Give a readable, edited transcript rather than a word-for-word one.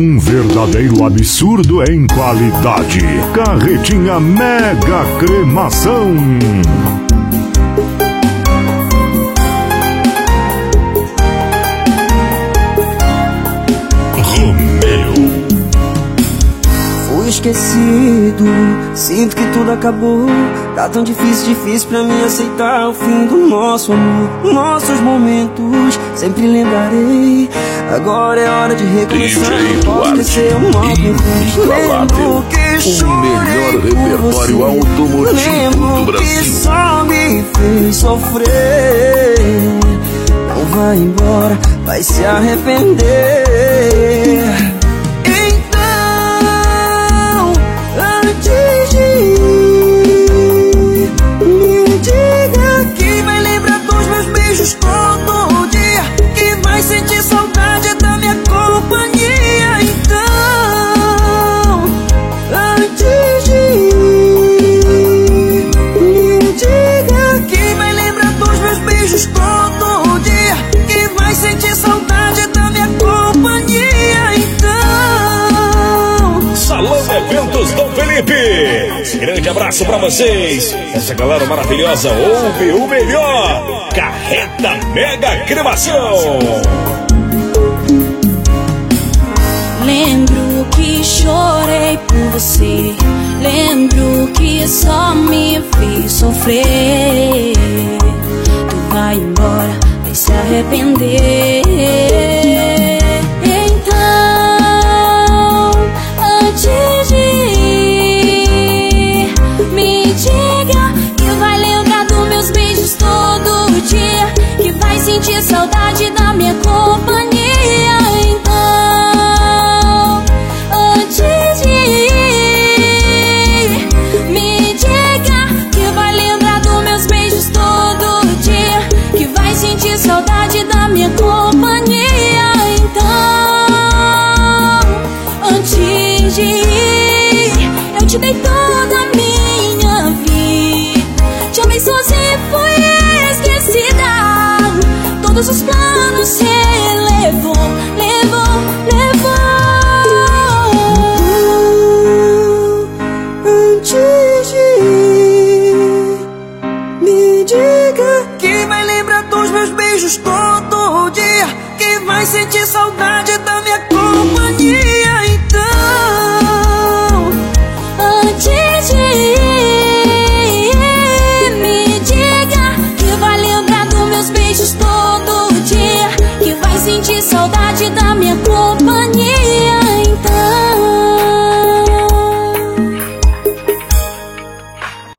um verdadeiro absurdo em qualidade. Carretinha Mega Cremação. Fui esquecido, sinto que tudo acabou. Tá tão difícil pra mim aceitar o fim do nosso amor. Nossos momentos sempre lembrarei. Agora é hora de recomeçar. Pode esquecer o mal que fez. Lembro que chorei por você. Lembro que só me fez sofrer. Não vai embora, vai se arrepender. Antes de ir, me diga que vai lembrar dos meus beijos todo dia, que vai sentir saudade da minha companhia. Então, antes de ir, me diga que vai lembrar dos meus beijos todo dia, que vai sentir saudade da minha companhia. Então, Salão Eventos Dom Felipe, grande abraço pra vocês. Essa galera maravilhosa ouve o melhor. Carreta Mega Cremação. Lembro que chorei por você. Lembro que só me fez sofrer. Tu vai embora, vai se arrepender. Então, antes de ir, me diga que vai lembrar dos meus beijos todo dia, que vai sentir saudade da minha companhia. Então, antes de ir, me diga que vai lembrar dos meus beijos todo dia, que vai sentir saudade da minha companhia. Então, antes de ir, eu te dei toda a minha vida, te amei sozinha e fui esquecida. Todos os